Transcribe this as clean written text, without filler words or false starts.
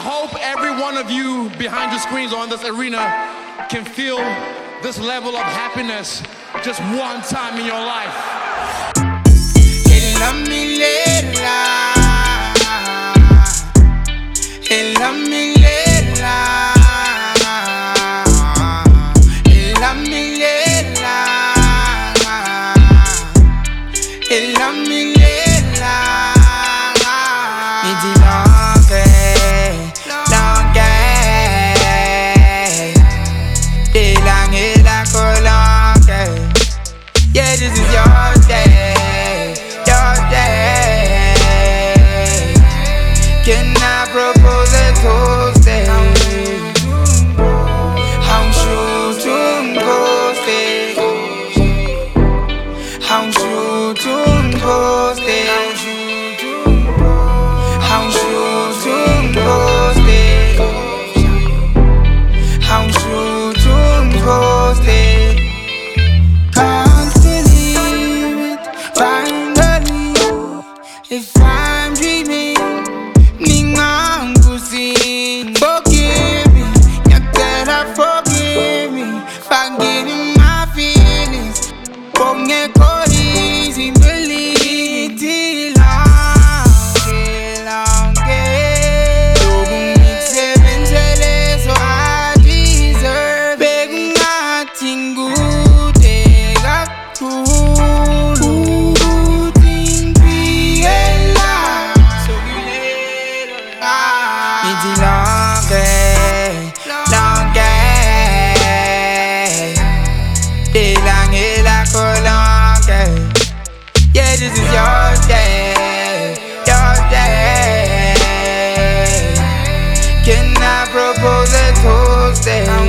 hope every one of you behind the screens or in this arena can feel this level of happiness just one time in your life. Yeah, this is your day, your day. Can I propose a toast? How should you post it? How should you post it? How should you post it? How should you post it? If I'm dreaming, ningangusin. Forgive me, Nyakela, forgive me. Forgetting my feelings. Bongeko easy, believe it long. Logun seven jealous, so I deserve. Begging nothing good, they got to. Yeah, this is your day, your day. Can I propose a toast?